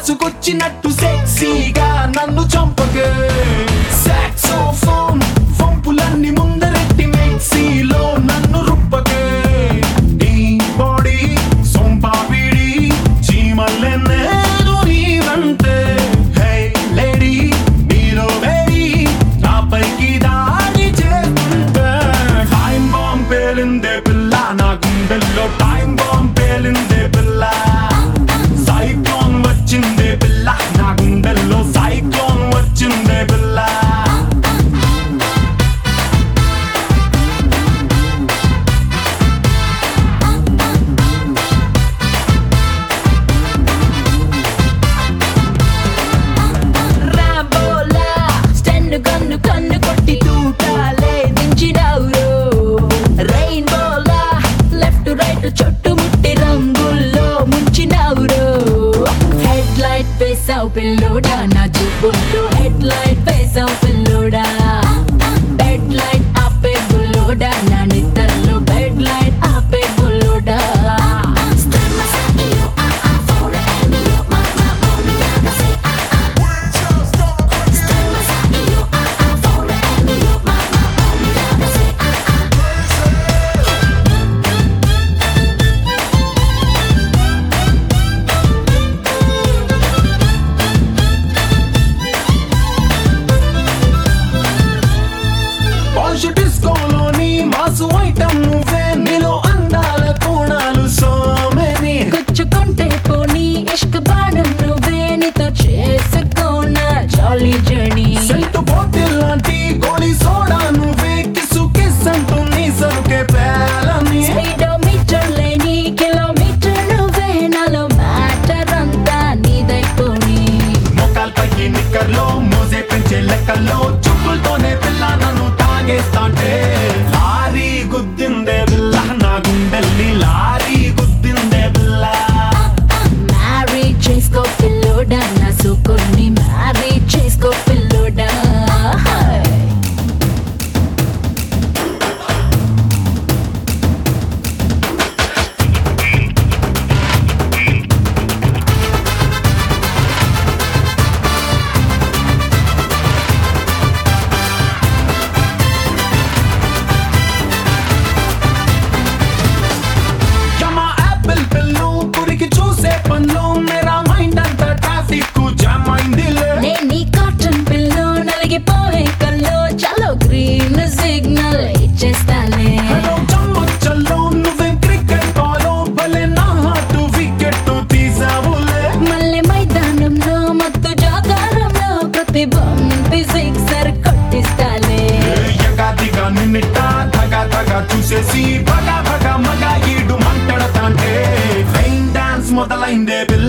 కాసుకొచ్చినట్టు సెక్సీగా నన్ను చంపకే సాక్సోఫోన్ వంపులన్నీ ముందరెట్టి మిక్సీలో నన్ను రుప్పకే నీ బాడీ సొంపాపిడి చీమల్లెన్నేను నీవంటే హే లేడీ నీలో వేడి నాపైకి దాడి చేస్తుంటే టైం బాంబ్ పేలిందే పిల్ల నా గుండెల్లో టైం బాంబ్ పేలిందే పిల్ల సైక్లోన్ వచ్చిందే పిల్ల నా గుండెల్లో సైక్లోన్ వచ్చిందే పిల్ల రాబోలా స్టెన్ను కన్ను కన్ను కొట్టి తూటాలే దించినావురో రెయిన్బోలా లెఫ్ట్ రైట్ చుట్టుముట్టి రంగుల్లో ముంచినావురో హెడ్ లైట్ వేసావు పిల్లోడా నా చూపుల్లో హెడ్ లైట్ వేసావు పిల్లోడా బెడ్ లైట్ ఆపే బుల్లోడా నా నిద్రలో బెడ్ లైట్ ఆపే బుల్లోడా పాష్ డిస్కోలోని మాసు ఐటమ్ నువ్వే నీలో అందాల కోణాలు సో మెనీ గుచ్చుకుంటే పోనీ ఇష్క బాణం నువ్వే నీతో చేసుకోనా జాలీ జర్నీ సెంటు బాటిల్ లాంటి గోళీ సోడా నువ్వే కిసు కిస్ అంటుంది సరుకే పేలని స్పీడోమీటర్ లేని కిలోమీటర్ నువ్వే నాలో మ్యాటర్ అంతా నీదైపోని మొక్కలపైకి నిక్కర్లో మోసే పెంచే లెక్కల్లో చుక్కులతోనే పిల్ల నన్ను తాగేస్తాంటే లారీ గుద్దిందే పిల్ల నా గుండెల్ని లారీ గుద్దిందే పిల్ల మ్యారీ చేసుకో పిల్లోడా నా సూకుర్ని మ్యారీ చేసుకో పిల్లోడా యమా యాపిల్ పిల్లు కురికి చూసే పనిలో మేరా మైండ్ అంతా ట్రాఫిక్ జామ్ అయిందిలే నేను నీ కాటన్ పిల్లో నలిగిపోయే కల్లో చలో గ్రీన్ సిగ్నల్ ఇచ్చేస్తాలే హలో చమ్మచ్చల్లో నువ్వేం క్రికెట్ బాలో భలే నా హార్ట్ వికెట్ తీసావులే మళ్ళీ మైదానంలో మత్తు జాగారంలో ప్రతి బంపి సిక్సర్ కొట్టిస్తాలే ఎగాదిగా నిన్నిట్ట ధగా ధగా చూసేసి భగా భగా మగా ఈడు మంటడతాంటే రైన్ డాన్స్ మొదలైందే పిల్ల